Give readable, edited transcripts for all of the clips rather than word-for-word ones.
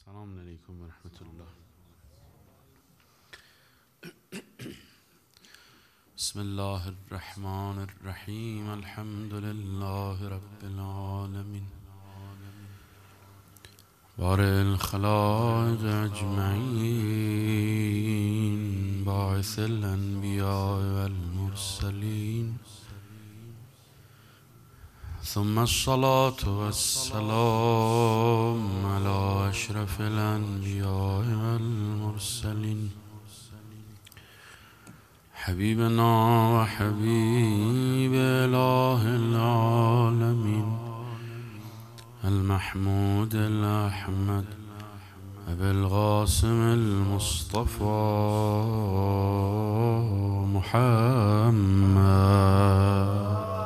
السلام عليكم ورحمة الله. بسم الله الرحمن الرحيم. الحمد لله رب العالمين بارئ الخلائق أجمعين باعث الأنبياء والمرسلين ثم الصلاة والسلام على أشرف الأنبياء والمرسلين حبيبنا وحبيب إله العالمين المحمود الأحمد أبي القاسم المصطفى محمد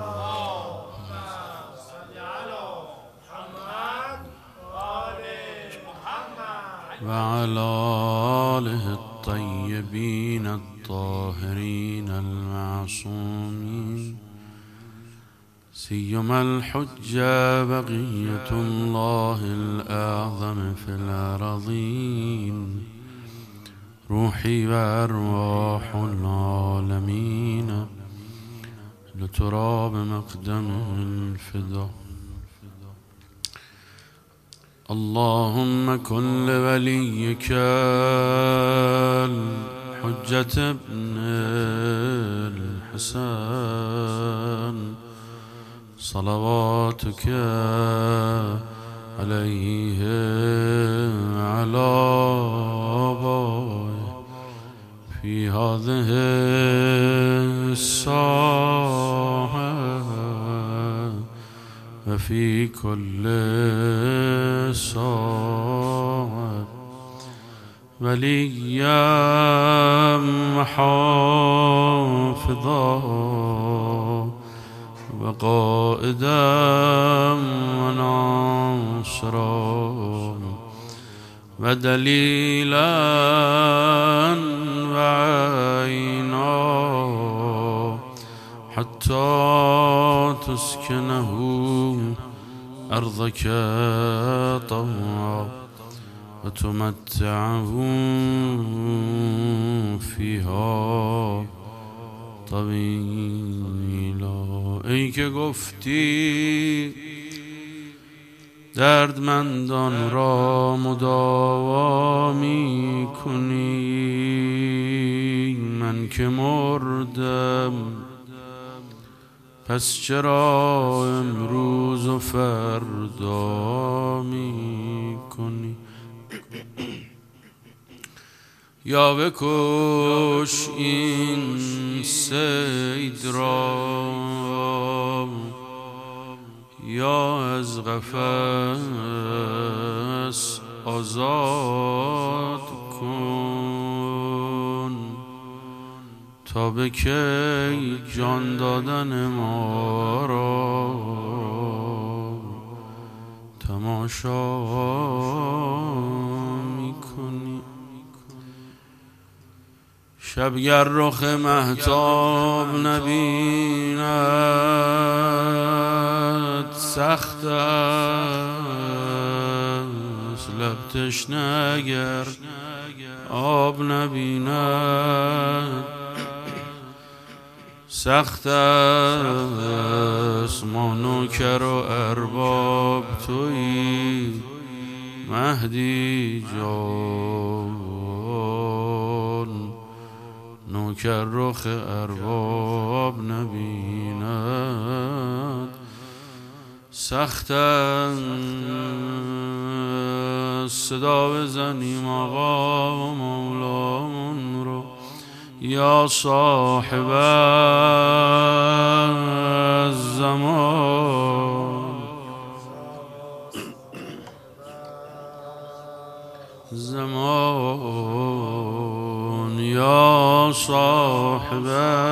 وعلى آله الطيبين الطاهرين المعصومين سيما الحجة بقية الله الأعظم في الأراضين روحي وأرواح العالمين لتراب مقدمه الفداء. اللهم كن لوليك الحجة ابن الحسن صلواتك عليه على آبائه في هذه الساعة وفي كل ساعة وليا وحافظا وقائدا وناصرا ودليلا وعينا حتى تسكنه أرضك طوعا وتمتعه فيها طویلا. ای که گفتی دردمندان را مداوا می کنی، من که مردم پس چرا امروز و فردا می کنی؟ یا بکش این صید را یا از قفس آزاد کن تا به کی جان دادن ما را تماشا میکنی. شبگر رخ مهتاب نبیند سخت است، لب تشنه اگر آب نبیند سخت است. ما نوکر و ارباب تویی مهدی جان، نوکر رخ ارباب نبیند سخت است. صدا بزنیم آقا و مولامون رو یا صاحب الزمان زمان یا صاحب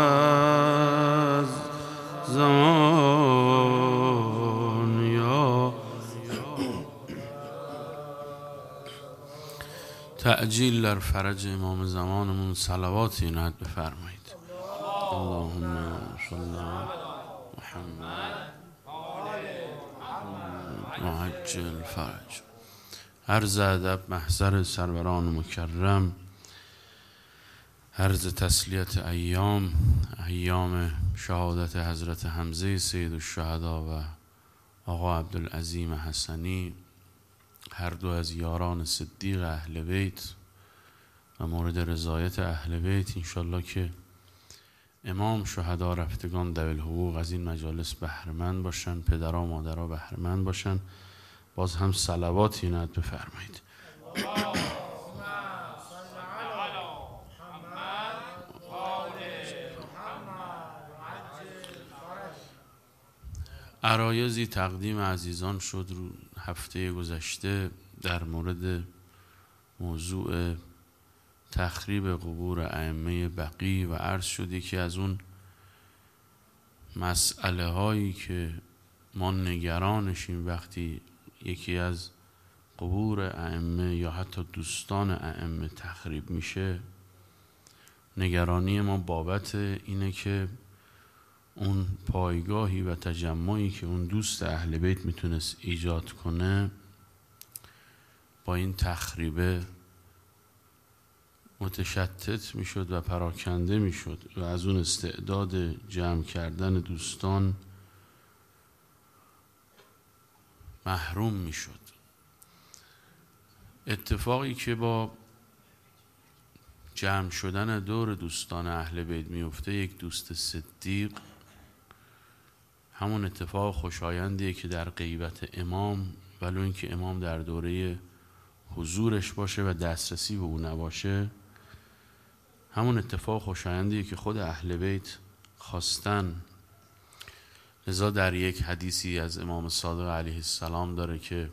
الزمان یا تعجیل در فرج امام زمانمون صلواتی عنایت بفرمایید. اللهم صل علی محمد وعجل فرج عرض ادب محضر سروران مکرم، عرض تسلیت ایام شهادت حضرت حمزه سید الشهدا و آقا عبدالعظیم حسنی، هر دو از یاران صدیق اهل بیت و مورد رضایت اهل بیت. انشالله که امام شهدا رفتگان ذوی الحقوق از این مجالس بهره‌مند باشن، پدرها و مادرها بهره‌مند باشن. باز هم صلواتی عنایت بفرمایید. عرایضی تقدیم عزیزان شد رو هفته گذشته در مورد موضوع تخریب قبور ائمه بقیع و عرض شد یکی از اون مسئله هایی که ما نگرانشیم وقتی یکی از قبور ائمه یا حتی دوستان ائمه تخریب میشه. نگرانی ما بابت اینه که اون پایگاهی و تجمعی که اون دوست اهل بیت میتونست ایجاد کنه با این تخریبه متشتت میشد و پراکنده میشد و از اون استعداد جمع کردن دوستان محروم میشد. اتفاقی که با جمع شدن دور دوستان اهل بیت میفته، یک دوست صدیق، همون اتفاق خوشایندیه که در غیبت امام، ولو اینکه امام در دوره حضورش باشه و دسترسی به او نباشه، همون اتفاق خوشایندیه که خود اهل بیت خواستن. لذا در یک حدیثی از امام صادق علیه السلام داره که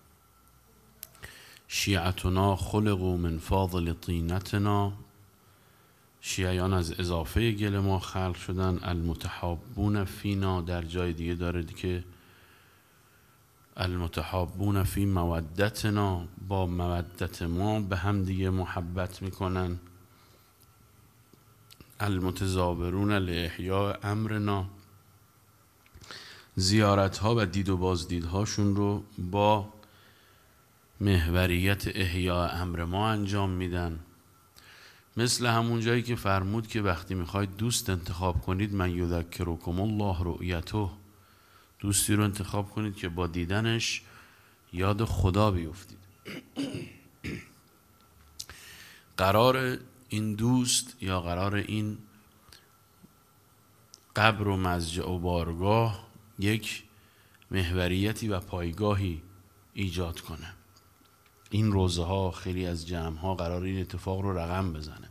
شیعتنا خلقوا من فاضل طینتنا، شیعیان از اضافه گل ما خلق شدن. المتحابون فینا، در جای دیگه داره که المتحابون فی مودتنا، با مودت ما به هم دیگه محبت میکنن. المتزاورون لاحیاء امرنا، زیارت ها و دید و بازدیدهاشون رو با محوریت احیاء امر ما انجام میدن. مثل همون جایی که فرمود که وقتی میخواید دوست انتخاب کنید، من یذکرکم الله رؤیته، دوستی رو انتخاب کنید که با دیدنش یاد خدا بیفتید. قرار این دوست یا قرار این قبر و مضجع و بارگاه یک محوریتی و پایگاهی ایجاد کنه. این روزه ها خیلی از جمع ها قرار این اتفاق رو رقم بزنه.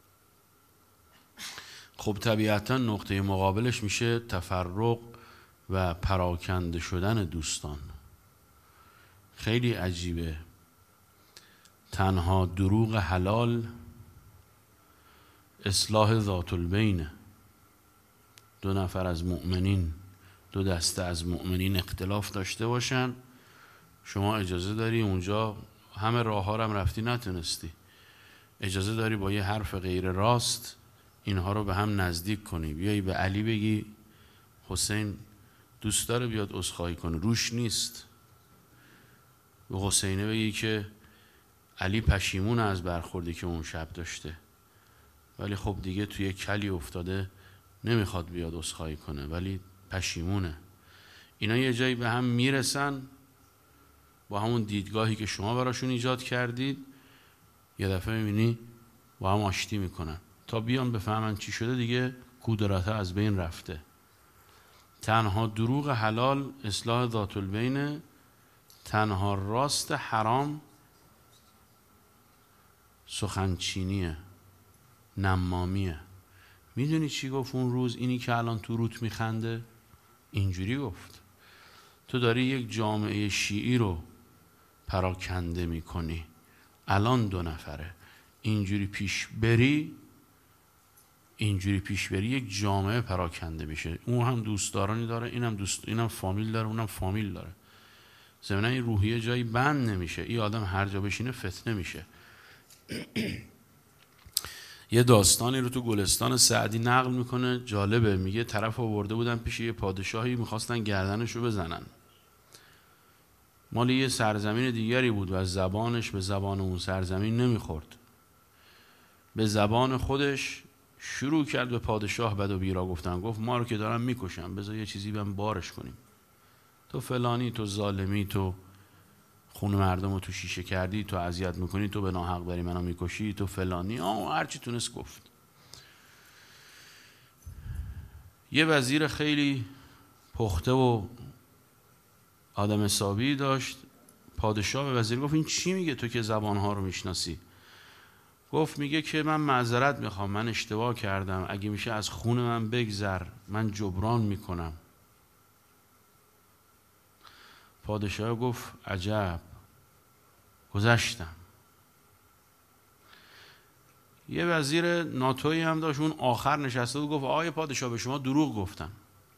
خب طبیعتا نقطه مقابلش میشه تفرق و پراکنده شدن دوستان. خیلی عجیبه، تنها دروغ حلال اصلاح ذات البینه. دو نفر از مؤمنین، دو دسته از مؤمنین اختلاف داشته باشن، شما اجازه داری اونجا همه راه ها رو هم رفتی نتونستی، اجازه داری با یه حرف غیر راست اینها رو به هم نزدیک کنی. بیایی به علی بگی حسین دوست داره بیاد عذرخواهی کنه، روش نیست. به حسینه بگی که علی پشیمون از برخوردی که اون شب داشته، ولی خب دیگه توی کلی افتاده نمیخواد بیاد عذرخواهی کنه ولی پشیمونه. اینا یه جایی به هم میرسن با همون دیدگاهی که شما براشون ایجاد کردید، یه دفعه میبینی با هم آشتی میکنن تا بیان بفهمن چی شده. دیگه کودرته از بین رفته. تنها دروغ حلال اصلاح ذات البینه، تنها راست حرام سخنچینیه، نمامیه. میدونی چی گفت اون روز اینی که الان تو روت میخنده؟ اینجوری گفت تو داری یک جامعه شیعی رو پراکنده میکنی، الان دو نفره، اینجوری پیش بری یک جامعه پراکنده میشه. اون هم دوستدارانی داره، اینم فامیل داره، اونم فامیل داره. ضمن این روحیه جایی بند نمیشه. این آدم هر جا بشینه فتنه میشه. یه داستانی رو تو گلستان سعدی نقل میکنه، جالبه. میگه طرف آورده بودن پیش یه پادشاهی، میخواستن گردنش رو بزنن. مال یه سرزمین دیگری بود و از زبانش به زبان اون سرزمین نمیخورد. به زبان خودش شروع کرد به پادشاه بد و بیرا گفتن. گفت ما رو که دارن میکشن، بذار یه چیزی بهم بارش کنیم. تو فلانی، تو ظالمی، تو خون مردم رو تو شیشه کردی، تو اذیت میکنی، تو به ناحق داری منو میکشی، تو فلانی، هرچی تونست گفت. یه وزیر خیلی پخته و آدم حسابی داشت. پادشاه به وزیر گفت این چی میگه تو که زبانها رو میشناسی؟ گفت میگه که من معذرت میخوام، من اشتباه کردم، اگه میشه از خون من بگذر، من جبران میکنم. پادشاه گفت عجب، گذشتم. یه وزیر ناتویی هم داشت، اون آخر نشسته و گفت آقای پادشاه به شما دروغ گفتم،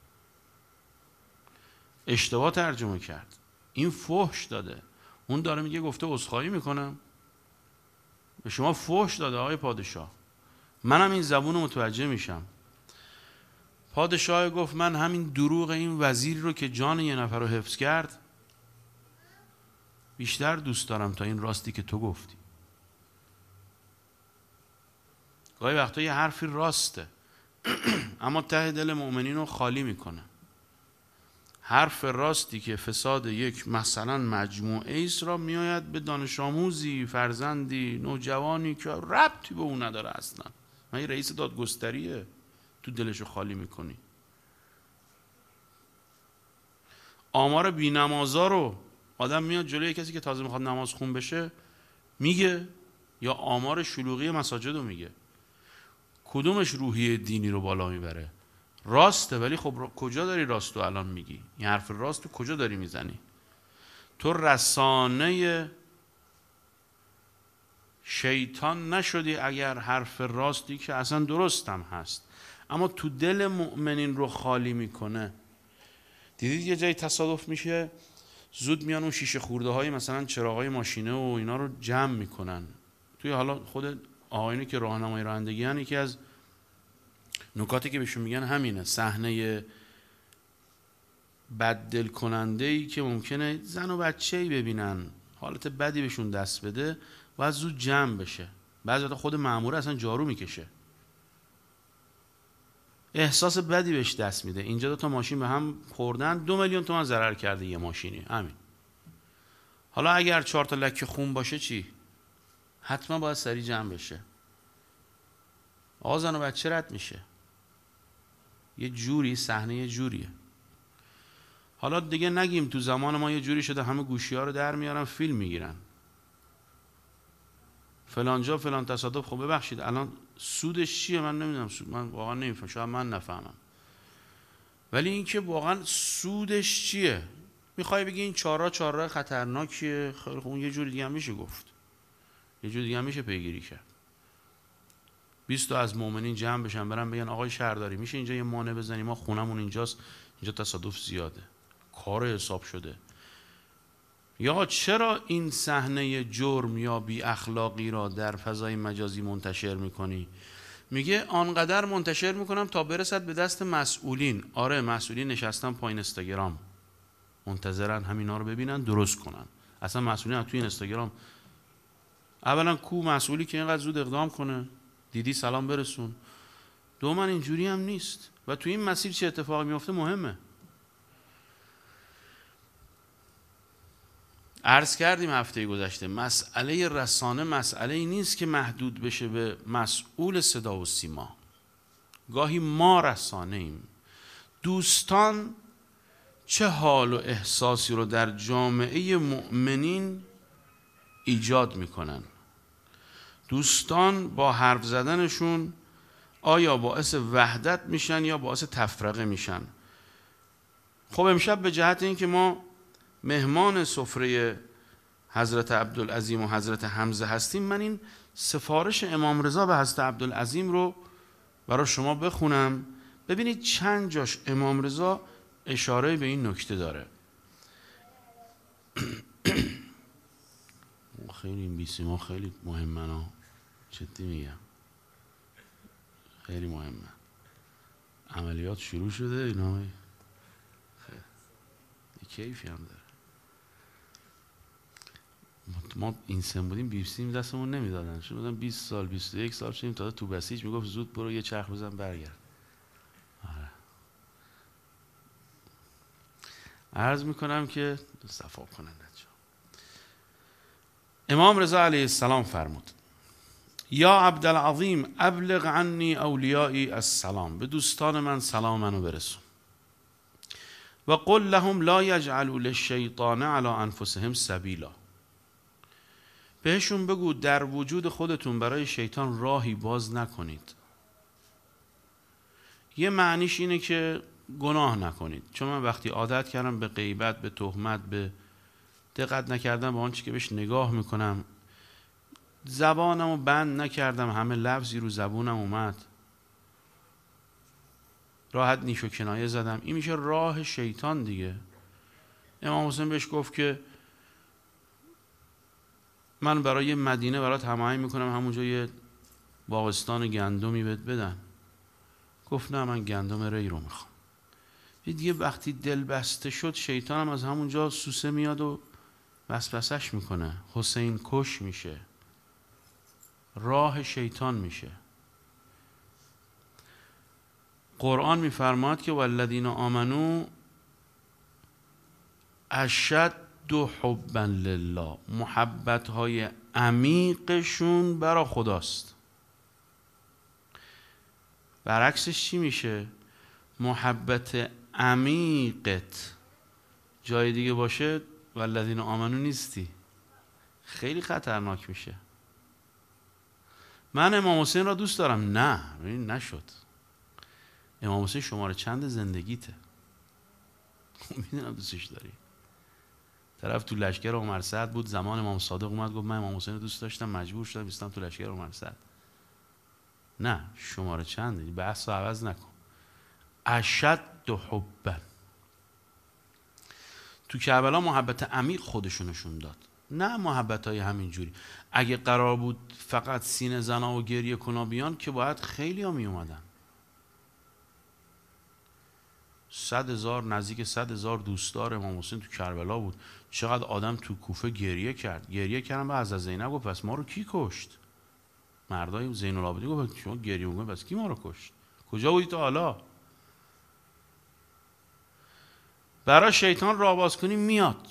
اشتباه ترجمه کرد، این فحش داده. اون داره میگه گفته عذرخواهی میکنم، به شما فحش داده آقای پادشاه، منم این زبون رو متوجه میشم. پادشاه گفت من همین دروغ این وزیری رو که جان یه نفر رو حفظ کرد بیشتر دوست دارم تا این راستی که تو گفتی. گاهی وقتا یه حرفی راسته اما ته دل مؤمنین رو خالی میکنه. حرف راستی که فساد یک مثلا مجموعه ایست را میآید به دانش آموزی، فرزندی، نوجوانی که ربطی به اون نداره اصلا. من یه رئیس دادگستریه، تو دلشو خالی میکنی. آمار بی‌نمازا رو آدم میاد جلوی کسی که تازه میخواد نماز خون بشه میگه، یا آمار شلوغی مساجد رو میگه. کدومش روحیه دینی رو بالا میبره؟ راسته، ولی خب کجا داری راستو الان میگی؟ این حرف راستو کجا داری میزنی؟ تو رسانه شیطان نشدی اگر حرف راستی که اصلا درستم هست اما تو دل مؤمنین رو خالی میکنه. دیدید یه جایی تصادف میشه، زود میان اون شیشه خورده های مثلا چراغای ماشینه و اینا رو جمع میکنن. توی حالا خود آقایونی که راهنمای رانندگی هن، یکی از نکاتی که بهشون میگن همینه، صحنه بددل کننده ای که ممکنه زن و بچه‌ای ببینن حالت بدی بهشون دست بده و از زود جمع بشه. بعضی وقتا خود مأمور اصلا جارو میکشه، احساس بدی بهش دست میده. اینجا 2 تا ماشین به هم خوردن، 2 میلیون تومان ضرر کرده یه ماشینی. همین. حالا اگر 4 تا لکه خون باشه چی؟ حتما باید سریع جمع بشه. آقا زن و بچه رد میشه. یه جوری صحنه یه جوریه. حالا دیگه نگیم تو زمان ما یه جوری شده همه گوشی‌ها رو در میارن فیلم میگیرن. فلان جا فلان تصادف. خب ببخشید الان سودش چیه؟ من نمیدونم، من واقعا نمیفهمم، شاید من نفهمم. ولی این که واقعا سودش چیه؟ میخوای بگی این چهارراه خطرناکیه؟ خیلی خب اون یه جوری دیگه هم میشه گفت، یه جوری دیگه هم میشه پیگیری کرد. 20 تا از مؤمنین جمع بشن برن بگن آقای شهرداری میشه اینجا یه مانع بزنی، ما خونمون اینجاست، اینجا تصادف زیاده، کار حساب شده. یا چرا این صحنه جرم یا بی اخلاقی را در فضای مجازی منتشر میکنی؟ میگه آنقدر منتشر میکنم تا برسد به دست مسئولین. آره، مسئولین نشستن پایین اینستاگرام منتظرن همینا رو ببینن درست کنن. اصلا مسئولین توی اینستاگرام اولا کو مسئولی که اینقدر زود اقدام کنه؟ دیدی سلام برسون. دوما اینجوری هم نیست و توی این مسیر چه اتفاقی میفته مهمه. عرض کردیم هفته گذشته مسئله رسانه مسئله ای نیست که محدود بشه به مسئول صدا و سیما. گاهی ما رسانه ایم. دوستان چه حال و احساسی رو در جامعه مؤمنین ایجاد میکنن؟ دوستان با حرف زدنشون آیا باعث وحدت میشن یا باعث تفرقه میشن؟ خب امشب به جهت این که ما مهمان سفره حضرت عبدالعظیم و حضرت حمزه هستیم، من این سفارش امام رضا به حضرت عبدالعظیم رو برای شما بخونم. ببینید چند جاش امام رضا اشاره به این نکته داره. خیلی این بیسیما خیلی مهمن ها، جدی میگم خیلی مهمه. عملیات شروع شده اینا، خیلی کیفی هم داره. ما این سن بودیم بیپسیم دستمون نمیدادن، شد بودن 20 سال 21 سال شدیم تا تو بسیج میگفت زود برو یه چرخ بزن برگرد. آره. عرض میکنم که صفا کنن نجا. امام رضا علیه السلام فرمود یا عبدالعظیم ابلغ عنی اولیایی السلام، به دوستان من سلام منو برسون. و قل لهم لا یجعلوا للشیطان علی انفسهم سبیلا، بهشون بگو در وجود خودتون برای شیطان راهی باز نکنید. یه معنیش اینه که گناه نکنید، چون من وقتی عادت کردم به غیبت، به تهمت، به دقت نکردم به آنچه که بهش نگاه میکنم، زبانمو بند نکردم، همه لفظی رو زبونم اومد، راحت نیش و کنایه زدم، این میشه راه شیطان دیگه. امام حسین بهش گفت که من برای مدینه برات هماهنگ میکنم همونجا یه باغستان گندمی بهت بدن. گفت نه من گندم ری رو میخوام. دیگه وقتی دل بسته شد شیطان هم از همونجا سوسه میاد و وسوسش میکنه، حسین کش میشه، راه شیطان میشه. قرآن میفرماد که والذین آمنو اشد حبا لله، محبت های عمیقشون برا خداست. برعکسش چی میشه؟ محبت عمیقت جای دیگه باشه والذین آمنو نیستی، خیلی خطرناک میشه. من امام حسین را دوست دارم، نه نشد. امام حسین شماره چند زندگیته، میدونم دوستش داری. طرف تو لشکر عمر سعد بود، زمان امام صادق اومد گفت من امام حسین رو دوست داشتم، مجبور شدم بیستم تو لشکر عمر سعد. نه شماره چنده، بحث رو عوض نکن. اشد حبا، تو کربلا محبت عمیق خودشونشون داد، نه محبت های همین جوری. اگه قرار بود فقط سینه زنا و گریه کنا بیان که باید خیلی ها می اومدن. 100,000 نزدیک 100,000 دوستدار امام حسین تو کربلا بود. چقدر آدم تو کوفه گریه کرد. گریه کردن به حضرت زینب گفت پس ما رو کی کشت؟ مردای زین العابدین گفت شما گریه می‌کنید پس کی ما رو کشت؟ کجا بودی تا حالا؟ برای شیطان راه باز کنی میاد.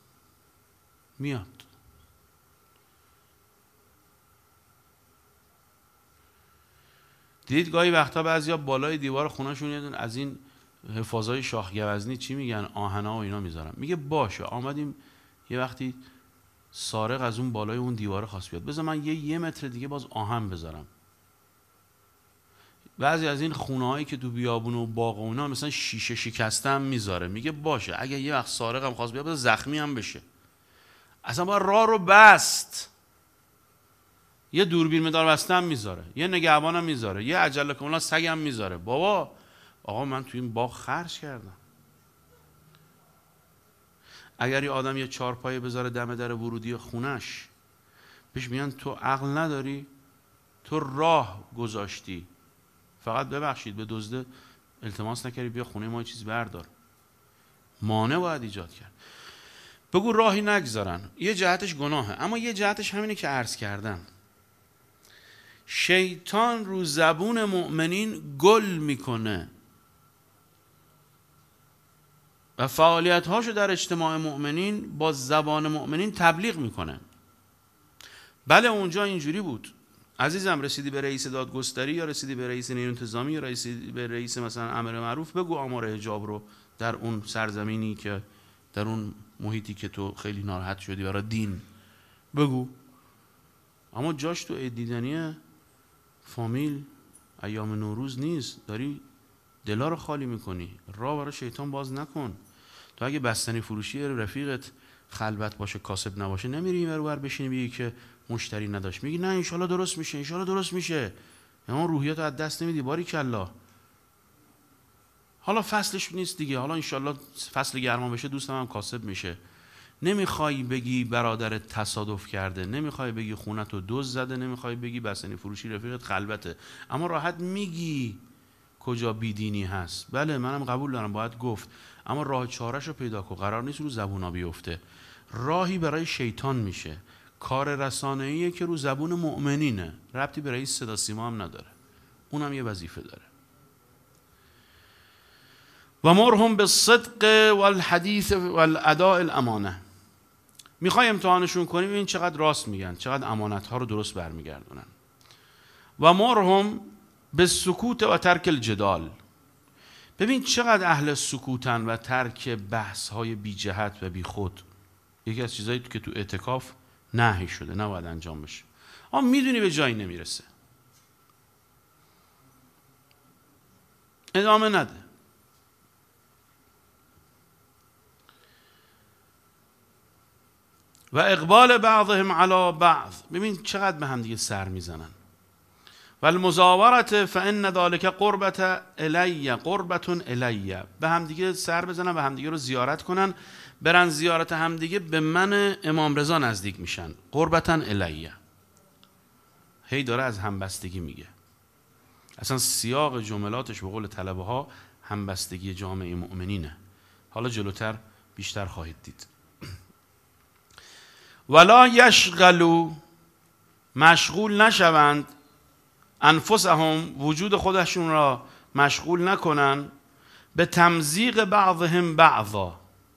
دیدید گاهی وقتا بعضیا بالای دیوار خونه‌شون از این حفاظای شاخ گوزنی چی میگن، آهنا و اینا میذارن. میگه باشه آمدیم یه وقتی سارق از اون بالای اون دیواره خواست بیاد، بذار من یه متر دیگه باز آهن بذارم. بعضی از این خونه‌هایی که تو بیابون و باغ و اونا مثلا شیشه شکسته هم میذاره. میگه باشه اگه یه وقت سارق هم خواست بیاد بذار زخمی هم بشه. اصلا باید راه رو بست. یه دوربین مدار بسته هم میذاره، یه نگهبان هم میذاره، یه عجله کمالا سگ هم میذاره. بابا آقا من تو این باغ خرج کردم. اگر یه آدم یه چارپایه بذاره دم در ورودی خونش، بهش میگن تو عقل نداری، تو راه گذاشتی، فقط ببخشید به دزده التماس نکردی بیا خونه ما چیز بردار. مانع باید ایجاد کرد. بگو راهی نگذارن. یه جهتش گناهه، اما یه جهتش همینه که عرض کردم. شیطان رو زبون مؤمنین گل میکنه و فعالیت هاشو در اجتماع مؤمنین با زبان مؤمنین تبلیغ میکنه. بله اونجا اینجوری بود. عزیزم رسیدی به رئیس دادگستری یا رسیدی به رئیس نیروی انتظامی یا رسیدی به رئیس مثلا امر معروف، بگو آمار حجاب رو در اون سرزمینی که در اون محیطی که تو خیلی ناراحت شدی برای دین بگو. اما جاش تو دیدنی فامیل ایام نوروز نیست، داری دلا رو خالی میکنی. راه برای شیطان باز نکن. تو اگه بستنی فروشی رفیقت خلوت باشه کاسب نباشه نمیری این ور بشینی بگی که مشتری نداشت، میگی نه انشالله درست میشه، انشالله درست میشه. اما روحیات از دست نمیدی. باریکلا. حالا فصلش نیست دیگه، حالا انشالله فصل گرما بشه دوستم هم کاسب میشه. نمیخوای بگی برادرت تصادف کرده، نمیخوای بگی خونتو دزد زده، نمیخوای بگی بستنی فروشی رفیقت خلوته، اما راحت میگی کجا بیدینی هست. بله منم قبول دارم باید گفت، اما راه چاره‌شو پیدا کن. قرار نیست رو زبونا بیفته. راهی برای شیطان میشه. کار رسانه‌ایه که رو زبون مؤمنینه، ربطی به رئیس صدا سیما هم نداره، اونم یه وظیفه داره. و مرهم بالصدق والحدیث والاداء الامانه. میخوای امتحانشون کنیم ببین چقدر راست میگن، چقدر امانت ها رو درست برمیگردونن. و مرهم بالسکوت و ترک الجدال. ببین چقدر اهل سکوتن و ترک بحث های بی جهت و بی خود. یکی از چیزایی که تو اعتکاف نهی شده، نباید انجام بشه. اما میدونی به جایی نمیرسه، ادامه نده. و اقبال بعضهم علی بعض. ببین چقدر به هم دیگه سر میزنن. و المزاورت فان ذلک قربت الی قربتون الی. به هم دیگه سر بزنن، به هم دیگه رو زیارت کنن، برن زیارت هم دیگه، به من امام رضا نزدیک میشن. قربتن الی، هی داره از همبستگی میگه. اصلا سیاق جملاتش به قول طلبه ها همبستگی جامعه مؤمنینه. حالا جلوتر بیشتر خواهید دید. ولا یشغلوا، مشغول نشوند، انفسهم، وجود خودشون را مشغول نکنن، به تمزیق بعضهم بعضا،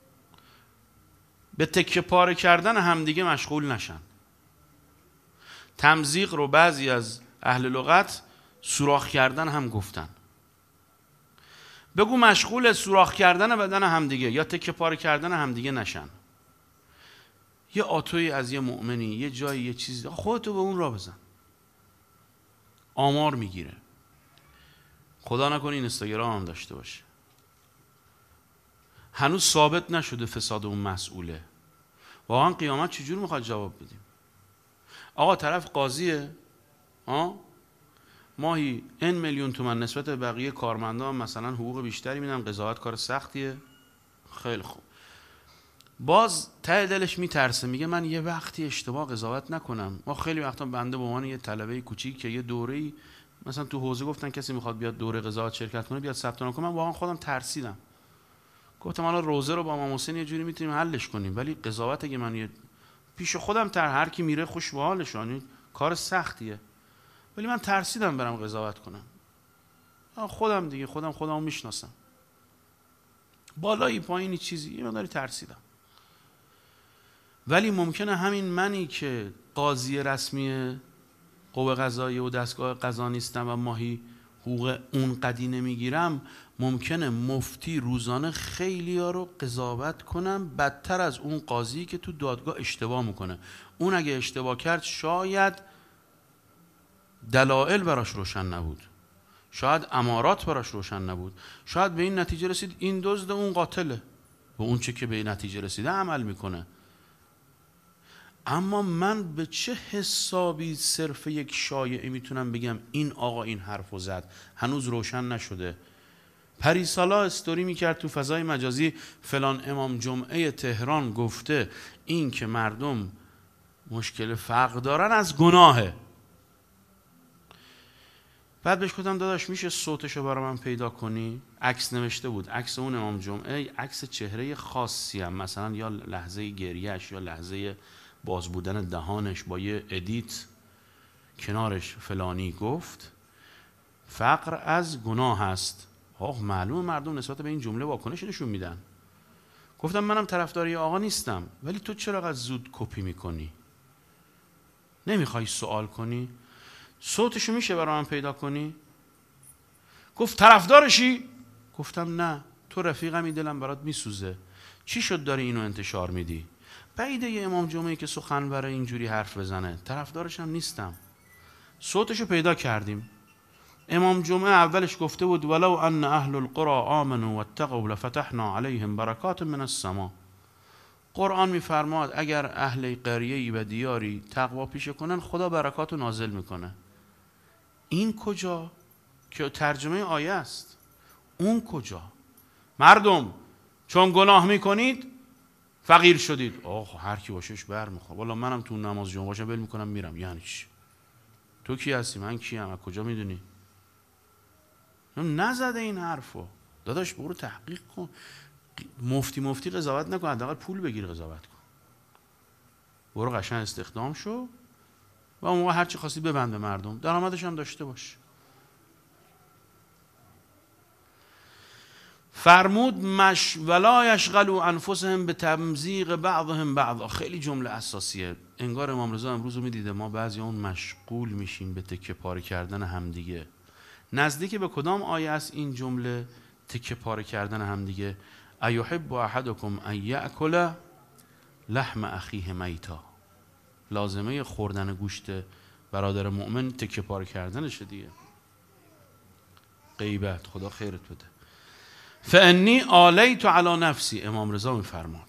به تکه پاره کردن همدیگه مشغول نشن. تمزیق رو بعضی از اهل لغت سوراخ کردن هم گفتن. بگو مشغول سوراخ کردن بدن همدیگه یا تکه پاره کردن همدیگه نشن. یه آتوی از یه مؤمنی یه جایی یه چیزی، خودتو به اون را بزن، آمار میگیره. خدا نکنه اینستاگرام هم داشته باشه. هنوز ثابت نشده فساد اون مسئوله. واقعا قیامت چجور میخواد جواب بدیم؟ آقا طرف قاضیه، ماهی n میلیون تومان نسبت به بقیه کارمندان مثلا حقوق بیشتری میدن، قضاوت کار سختیه، خیلی خوب. باز ته دلش میترسه، میگه من یه وقتی اشتباه قضاوت نکنم. ما خیلی وقتا بنده به عنوان یه طلبه کوچیک که یه دوره‌ای مثلا تو حوزه گفتن کسی میخواد بیاد دوره قضاوت شرکت کنه بیاد ثبت نام کنه، من واقعا خودم ترسیدم. گفتم حالا روزه رو با امام حسین یه جوری میتونیم حلش کنیم، ولی قضاوت اگه من یه پیش خودم هر کی میره خوش به حالش، کار سختیه، ولی من ترسیدم برم قضاوت کنم. خودم دیگه خودم میشناسم، بالایی پایینی چیزی، یه مقداری ترسیدم. ولی ممکنه همین منی که قاضی رسمی قوه قضاییه و دستگاه قضا نیستم و ماهی حقوق اون قدی نمیگیرم، ممکنه مفتی روزانه خیلی ها رو قضاوت کنم بدتر از اون قاضی که تو دادگاه اشتباه میکنه. اون اگه اشتباه کرد شاید دلایل براش روشن نبود، شاید امارات براش روشن نبود، شاید به این نتیجه رسید این دزد اون قاتله و اون چه که به این نتیجه رسیده عمل میکنه. اما من به چه حسابی صرف یک شایعه میتونم بگم این آقا این حرفو زد؟ هنوز روشن نشده. پریسالا استوری میکرد تو فضای مجازی فلان امام جمعه تهران گفته این که مردم مشکل فقر دارن از گناهه. بعد بهش گفتم داداش میشه صوتشو برای من پیدا کنی؟ عکس نوشته بود، عکس اون امام جمعه، عکس چهره خاصی هم، مثلا یا لحظه گریهش یا لحظه باز بودن دهانش با یه ادیت کنارش فلانی گفت فقر از گناه هست. معلومه مردم نسبت به این جمله واکنش نشون میدن. گفتم منم طرفداری آقا نیستم، ولی تو چرا قد زود کپی میکنی؟ نمیخوای سوال کنی؟ صوتشو میشه برای من پیدا کنی؟ گفت طرفدارشی؟ گفتم نه، تو رفیقمی، دلم برات میسوزه. چی شد داری اینو انتشار میدی؟ بعیده یه امام جمعه که سخنور اینجوری حرف بزنه، طرفدارش هم نیستم. صوتشو پیدا کردیم. امام جمعه اولش گفته بود ولو ان اهل القرى آمنوا واتقوا لفتحنا علیهم برکات من السماء. قرآن میفرماد اگر اهل قریه‌ای و دیاری تقوا پیشه کنن خدا برکاتو نازل میکنه. این کجا که ترجمه آیه است؟ اون کجا؟ مردم چون گناه میکنید فقیر شدید. هر کی باشش برمیخواد. والا منم تو نماز جمعه باشم ول میکنم میرم. یعنی چی؟ تو کی هستی؟ من کیم؟ از کجا میدونی؟ نزده این حرفو. داداش برو تحقیق کن. مفتی قضاوت نکن، حداقل پول بگیر قضاوت کن. برو قشنگ استخدام شو و اون موقع هر چی خواستی ببند به مردم، درآمدش هم داشته باش. فرمود ولا یشغلوا انفسهم بتمزیق بعضهم بعضا. خیلی جمله اساسیه. انگار امام رضا امروز رو میدیده ما بعضی اون مشغول میشیم به تکه پاره کردن همدیگه. نزدیک به کدام آیه است این جمله تکه پاره کردن همدیگه؟ ایحب احدکم ان یأکل لحم اخیه میتا. لازمه خوردن گوشت برادر مؤمن تکه پاره کردنشه دیگه. غیبت، خدا خیرت بده. فانی آلیت علی نفسی، امام رضا میفرماد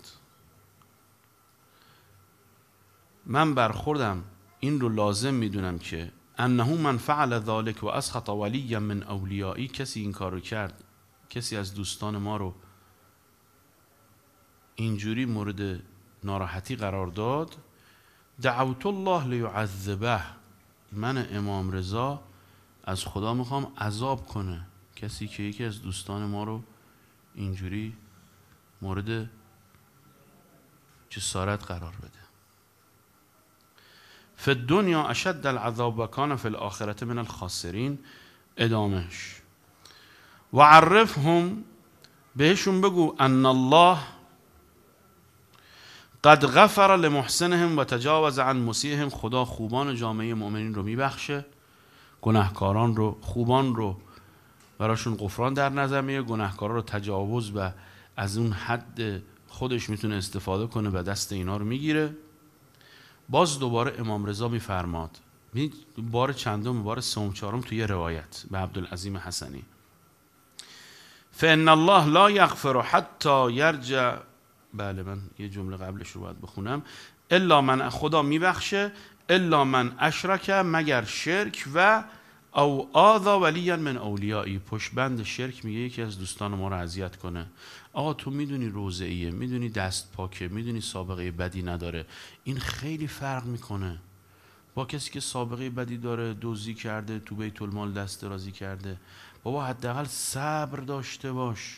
من برخوردم این رو لازم میدونم که انه من فعل ذلك و اسخط ولیا من اولیایی، کسی این کار رو کرد، کسی از دوستان ما رو اینجوری مورد ناراحتی قرار داد، دعوت الله لیعذبه، من امام رضا از خدا میخوام عذاب کنه کسی که یکی از دوستان ما رو اینجوری مورد جسارت قرار بده. فی الدنیا اشد العذاب و کان فی الاخرة من الخاسرین. ادامش و عرفهم، بهشون بگو ان الله قد غفر لمحسنهم و تجاوز عن مسیئهم، خدا خوبان جامعه مؤمنین رو میبخشه، گناهکاران رو، خوبان رو براشون غفران در نظر میگیره، گناهکاران رو تجاوز و از اون حد خودش میتونه استفاده کنه و دست اینا رو میگیره. باز دوباره امام رضا میفرماد، بار چندم، بار سوم چهارم توی روایت به عبدالعظیم حسنی، فان الله لا یغفر حتی یرجع، بله من یه جمله قبلش رو باید بخونم، الا من، خدا میبخشه الا من اشرک، مگر شرک، و او آذا ولیا من اولیایی، پشتبند شرک میگه یکی از دوستان ما رو اذیت کنه. آقا تو میدونی روضه‌ایه، میدونی دست پاکه، میدونی سابقه بدی نداره، این خیلی فرق میکنه با کسی که سابقه بدی داره، دزدی کرده، تو بیت المال دست درازی کرده. بابا حداقل صبر داشته باش.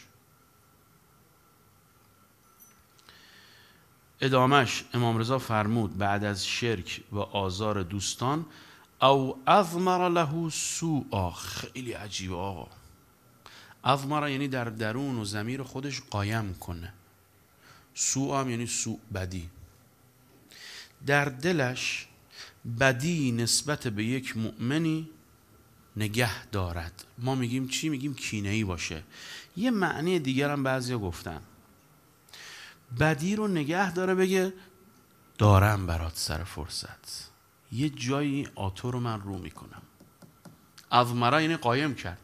ادامش امام رضا فرمود بعد از شرک و آزار دوستان، او اضمر له سوء، خیلی عجیبه آقا. اضمر یعنی در درون و ضمیر خودش قایم کنه، سوء هم یعنی سوء، بدی، در دلش بدی نسبت به یک مؤمنی نگه دارد. ما میگیم چی؟ میگیم کینه‌ای باشه. یه معنی دیگر هم بعضیا گفتن، بدی رو نگه داره، بگه دارم برات سر فرصت، یه جایی آتو رو من رو میکنم. اضمره یعنی قایم کرد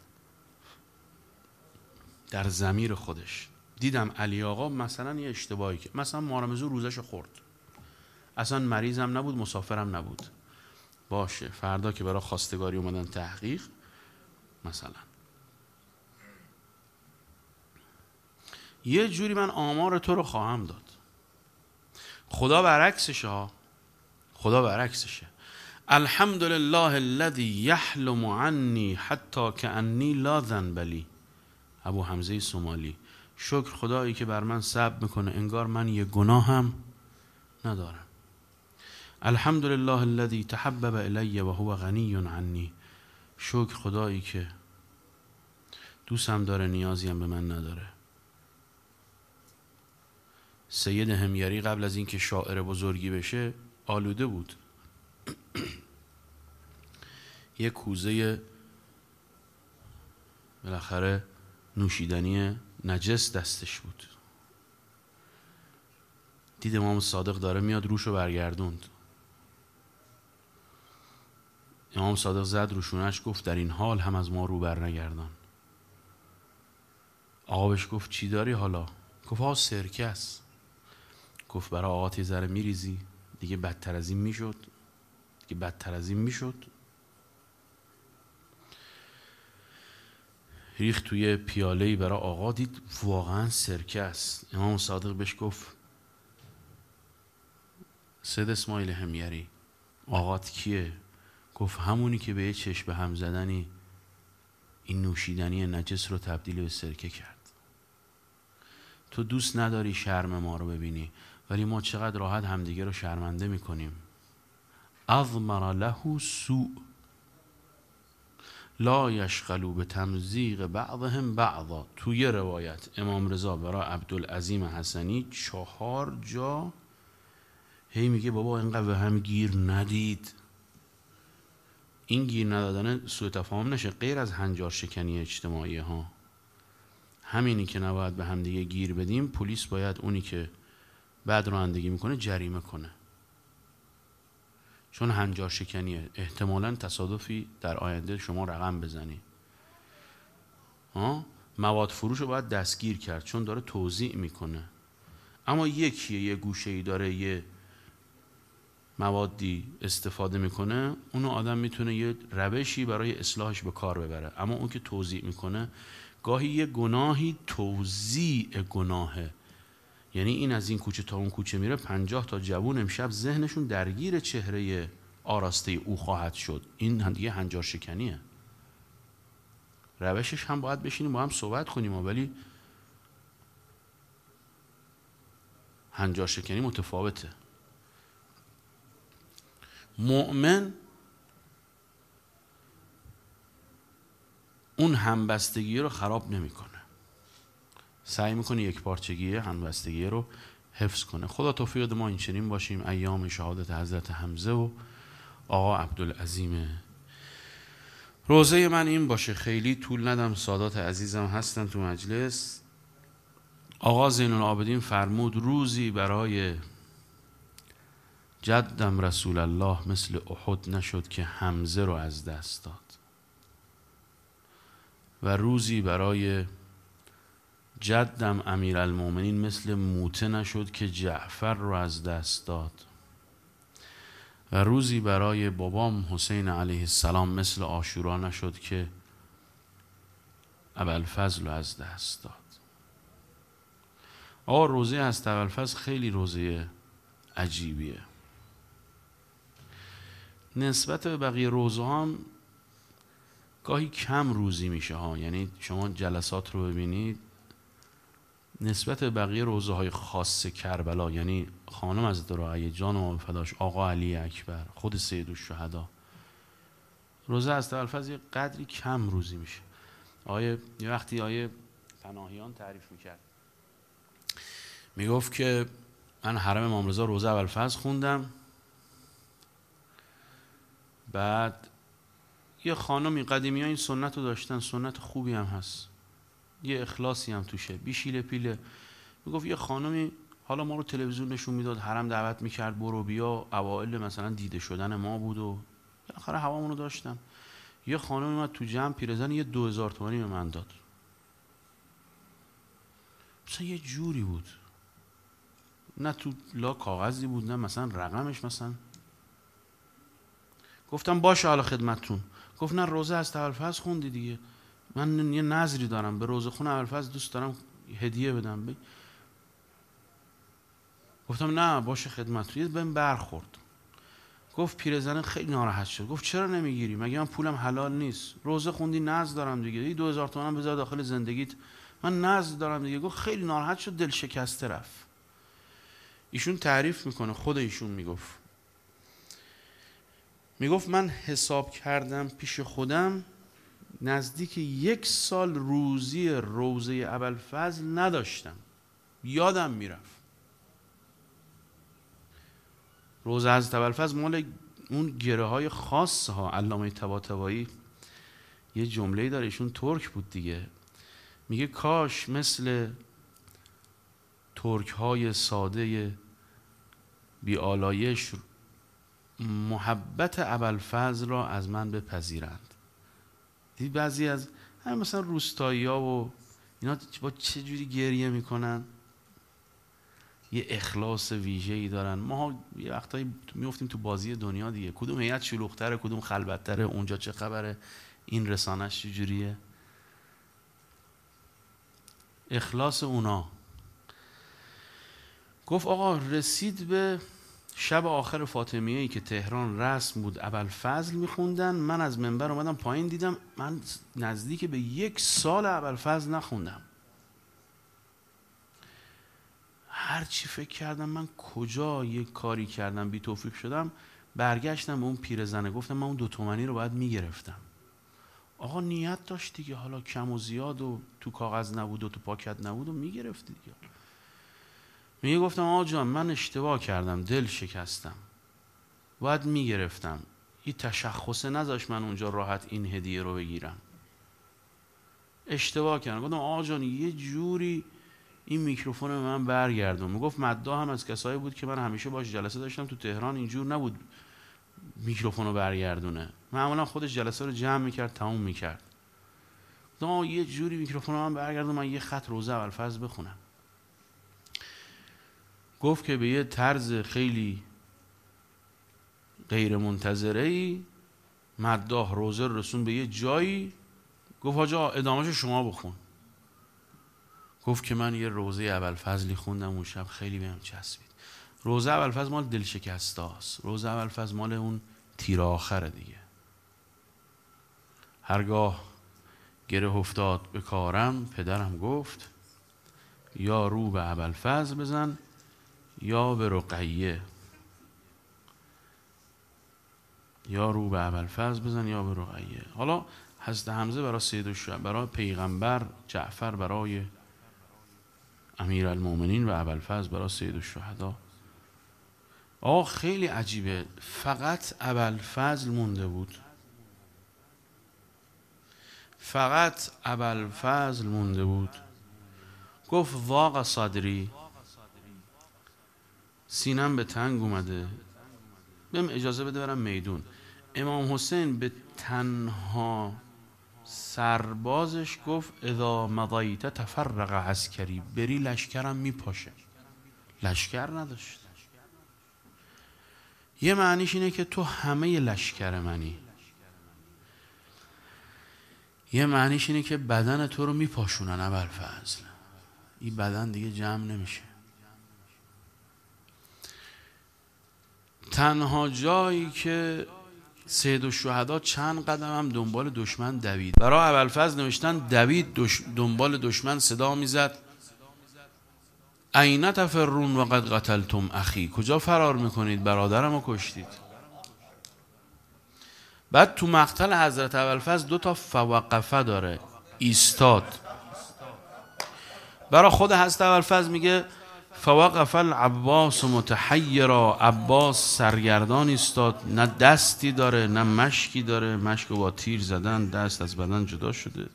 در ضمیر خودش. دیدم علی آقا مثلا یه اشتباهی که مثلا مارمزو روزش خورد، اصلا مریضم نبود، مسافرم نبود، باشه فردا که برای خواستگاری اومدن تحقیق مثلا، یه جوری من آمار تو رو خواهم داد. خدا برعکسشه ها، خدا برعکسشه. الحمدلله الذی یحلم عنی حتی کأنی لا ذنب لی، ابو حمزه سومالی. شکر خدایی که بر من صبر میکنه انگار من یه گناه هم ندارم. الحمدلله الذی تحبب الی و هو غنی عنی، شکر خدایی که دوستم داره، نیازی هم به من نداره. سید همیری قبل از اینکه شاعر بزرگی بشه آلوده بود. یه کوزه بالاخره نوشیدنی نجس دستش بود، دید امام صادق داره میاد، روشو برگردوند. امام صادق زد روشونش، گفت در این حال هم از ما رو بر نگردان. آقا بهش گفت چی داری حالا؟ گفت ها سرکه است. گفت برای آقا یه ذره میریزی؟ دیگه بدتر از این میشد، دیگه بدتر از این میشد. ریخت توی پیاله‌ای برای آقا، دید واقعا سرکه است. امام صادق بهش گفت سید اسماعیل همیری آقات کیه؟ گفت همونی که به یه چشم هم زدنی این نوشیدنی نجس رو تبدیل به سرکه کرد. تو دوست نداری شرم ما رو ببینی، ولی ما چقدر راحت همدیگه رو شرمنده میکنیم. اضمر له سوء لا یشغلوا به تمزیق بعضهم بعضا. توی روایت امام رضا برای عبدالعظیم حسنی 4 جا هی میگه بابا اینقدر به هم گیر ندید. این گیر ندادن سوء تفاهم نشه، غیر از هنجار شکنی اجتماعی ها، همینی که نباید به هم دیگه گیر بدیم. پلیس باید اونی که بد رانندگی میکنه جریمه کنه، چون هنجار شکنیه. احتمالاً تصادفی در آینده شما رقم بزنی. مواد فروش رو باید دستگیر کرد چون داره توزیع میکنه. اما یکیه یه گوشه‌ای داره یه موادی استفاده میکنه، اونو آدم میتونه یه روشی برای اصلاحش به کار ببره. اما اون که توزیع میکنه، گاهی یه گناهی توزیع گناهه. یعنی این از این کوچه تا اون کوچه میره، 50 تا جوون امشب ذهنشون درگیر چهره آراسته او خواهد شد. این دیگه هنجار شکنیه. روشش هم باید بشینیم با هم صحبت کنیم، ولی هنجار شکنی متفاوته. مؤمن اون همبستگی رو خراب نمیکنه، سعی میکنه یک پارچگی همبستگی رو حفظ کنه. خدا توفیق ما این چنین باشیم. ایام شهادت حضرت حمزه و آقا عبدالعظیم. روزه من این باشه، خیلی طول ندم، سادات عزیزم هستن تو مجلس. آقا زین العابدین فرمود روزی برای جدم رسول الله مثل احد نشد که حمزه رو از دست داد، و روزی برای جدم امیرالمومنین مثل موته نشد که جعفر رو از دست داد، و روزی برای بابام حسین علیه السلام مثل عاشورا نشد که ابوالفضل رو از دست داد. روزه از ابوالفضل خیلی روزه عجیبیه. نسبت به بقیه روزه هم گاهی کم روزی میشه ها. یعنی شما جلسات رو ببینید نسبت به بقیه روزه های خاص کربلا، یعنی خانم حضرت رقیه جان و فداش، آقا علی اکبر، خود سید الشهدا، روزه از ابوالفضل یه قدری کم روزی میشه. یه وقتی آیه پناهیان تعریف میکرد، میگفت که من حرم امام رضا روزه ابوالفضل خوندم، بعد یه خانمی قدیمی ها این سنت رو داشتن، سنت خوبی هم هست، یه اخلاصی هم توشه، بیشیله پیله. میگفت یه خانمی حالا ما رو تلویزیون نشون میداد، حرم دعوت میکرد برو بیا، اوائل مثلا دیده شدن ما بود و بالاخره هوامون رو داشتن. یه خانمی اومد تو جمع، پیرزن یه 2000 تومانی به من داد. مثلا یه جوری بود، نه تو لا کاغذی بود نه مثلا رقمش مثلا. گفتم باشه حالا خدمتتون. گفت نه روزه از ابوالفضل خوندی دیگه، من یه نظری دارم به روزه خون ابوالفضل، دوست دارم هدیه بدم. گفتم نه باشه خدمتتون. بهم برخورد. گفت پیرزن خیلی ناراحت شد، گفت چرا نمیگیری؟ مگه من پولم حلال نیست؟ روزه خوندی نذر دارم دیگه، این 2000 تومانم بذار داخل زندگیت، من نذر دارم دیگه. گفت خیلی ناراحت شد، دل شکسته رفت. ایشون تعریف میکنه، خود ایشون میگفت من حساب کردم پیش خودم نزدیک 1 سال روزی روزه ابوالفضل نداشتم، یادم میرفت. روزه حضرت ابوالفضل مال اون گره های خاص ها. علامه طباطبایی یه جمله داره، ایشون ترک بود دیگه، میگه کاش مثل ترک های ساده بی آلایش محبت ابوالفضل را از من بپذیرند. دید بعضی از همین مثلا روستایی ها و اینا با چه جوری گریه میکنن، یه اخلاص ویژه‌ای دارن. ما یه وقتایی میافتیم تو بازی دنیا دیگه، کدوم هیئت شلوغ‌تره، کدوم خلوت‌تره، اونجا چه خبره، این رسانه‌اش چجوریه. اخلاص اونا. گفت آقا رسید به شب آخر فاطمیه‌ای که تهران رسم بود ابوالفضل میخوندن، من از منبر اومدم پایین، دیدم من نزدیک به 1 سال ابوالفضل نخوندم. هر چی فکر کردم من کجا یک کاری کردم بی توفیق شدم، برگشتم به اون پیرزنه گفتم من اون 2 تومانی رو باید میگرفتم. آقا نیت داشت دیگه، حالا کم و زیاد و تو کاغذ نبود و تو پاکت نبود و میگرفتی دیگه. میگه گفتم آقا جان من اشتباه کردم، دل شکستم، باید میگرفتم. این تشخصه نذاشت من اونجا راحت این هدیه رو بگیرم، اشتباه کردم. گفتم آقا جان یه جوری این میکروفون به من برگردون. میگفت مداح هم از کسایی بود که من همیشه باش جلسه داشتم تو تهران، اینجور نبود میکروفون رو برگردونه، معمولا خودش جلسه رو جمع میکرد تموم میکرد. گفتم یه جوری میکروفون رو من برگردون من یه خط روزه ابوالفضل بخونم. گفت که به یه طرز خیلی غیر منتظره‌ای مداح روزه رو رسون به یه جایی، گفت حاجی ادامه‌شو شما بخون. گفت که من یه روزه ابوالفضلی خوندم اون شب، خیلی بهم چسبید. روزه ابوالفضل مال دلشکستاست، روزه ابوالفضل مال اون تیر آخره دیگه. هرگاه گره افتاد به کارم، پدرم گفت یا رو به ابوالفضل بزن یا به رقیه، یا رو به ابوالفضل بزن یا به رقیه. حالا حضرت حمزه برای سید الشهدا، برای پیغمبر، جعفر برای امیرالمومنین و ابوالفضل برای سید الشهدا. خیلی عجیبه، فقط ابوالفضل مونده بود، فقط ابوالفضل مونده بود. گفت ضاق صدری، سینم به تنگ اومده، بهم اجازه بده برم میدون. امام حسین به تنها سربازش گفت اذا مضیت تفرق عسکری، بری لشکرم میپاشه. لشکر نداشت. یه معنیش اینه که تو همه لشکر منی، یه معنیش اینه که بدن تو رو میپاشونن ابوالفضل، این بدن دیگه جمع نمیشه. تنها جایی که سید الشهدا چند قدم هم دنبال دشمن دوید، برای ابوالفضل نوشتن دوید دنبال دشمن، صدا میزد این تفرون و قد قتلتم اخی، کجا فرار میکنید برادرمو کشتید. بعد تو مقتل حضرت ابوالفضل 2 تا فوقفه داره، ایستاد. برای خود حضرت ابوالفضل میگه فوقف العباس متحیرا، عباس سرگردان ایستاد، نه دستی داره نه مشکی داره، مشک با تیر زدن، دست از بدن جدا شده.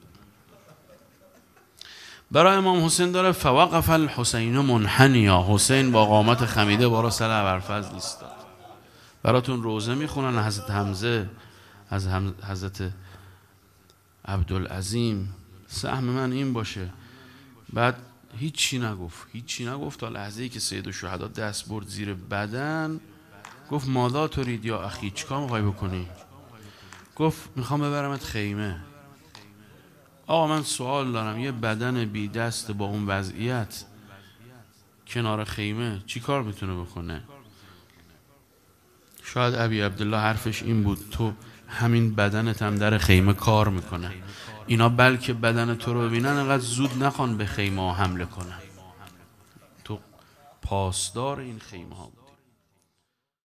برای امام حسین داره فوقف الحسین منحنیا، حسین با قامت خمیده بالا سر ابوالفضل ایستاد. براتون روزه میخونن حضرت حمزه از حضرت عبدالعظیم، سهم من این باشه. بعد هیچی نگفت تا لحظه‌ای که سید الشهدا دست برد زیر بدن، گفت ماذا ترید یا اخی، چیکار میخوای بکنی؟ گفت میخوام ببرمت خیمه. آقا من سوال دارم، یه بدن بی دست با اون وضعیت کنار خیمه چی کار میتونه بکنه؟ شاید ابی عبدالله حرفش این بود تو همین بدنت هم در خیمه کار میکنه، اینا بلکه بدن تو رو ببینن انقدر زود نخوان به خیمه ها حمله کنن، تو پاسدار این خیمه ها.